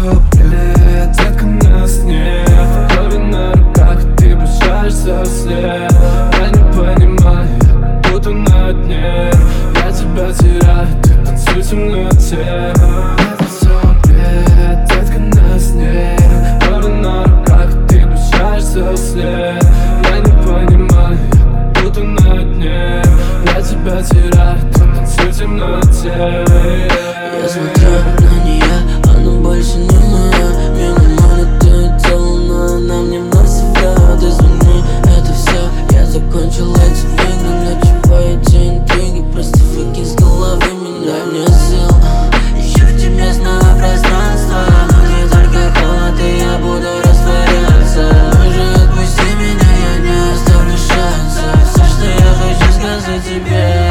окей, детка, нас нет. В крови на руках, ты бросаешься вслед. Я не понимаю, я будто на дне. Я тебя теряю, ты танцуй со мной в темноте. Это все окей, детка, нас нет. В крови на руках, ты бросаешься вслед. Я не понимаю, я будто на дне. Я тебя теряю, ты танцуй в темноте. Я смотрю на нее, она больше не моя. Меня манит твое тело, но она мне вновь соврет. Извини, это все, я закончил эти игры. Для чего эти интриги, просто выкинь с головы меня. Дай мне сил, ищу в тебе снова пространство. Но не только холод, и я буду растворяться. Уже отпусти меня, я не оставлю шанса. Все, что я хочу сказать тебе.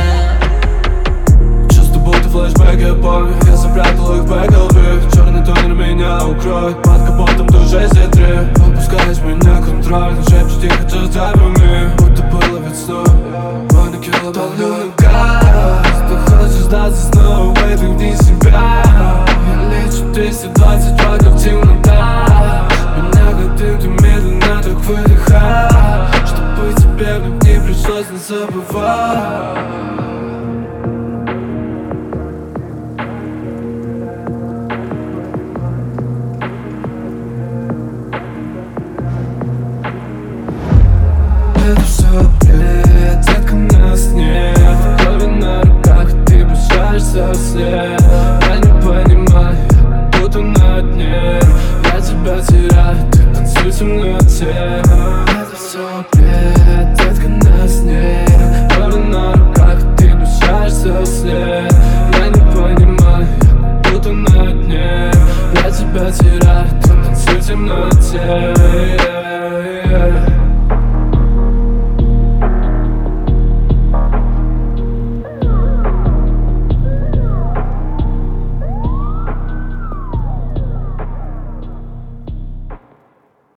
Флэшбэк, я помню, я запрятал их в голове. Черный тонер меня укроет, под капотом до 6:03. Выпускаешь меня контроль, но шепчет тихо, just me. Будто было весной, манекила давлю на газ. Ты хочешь сдаться снова, выдохни себя. Я лечу 222 как темнота. Меня как дым, ты медленно так выдыхаешь. Чтобы тебе вновь не пришлось не забывать. Это все окей, детка, нас нет. В крови на руках, ты бросаешься вслед. Я не понимаю, я будто на дне. Я тебя теряю, ты танцуй со мной в темноте. Это все окей, детка, нас нет. В крови на руках, ты бросаешься вслед. Я не понимаю, я будто на дне. Я тебя теряю, ты танцуй в темноте.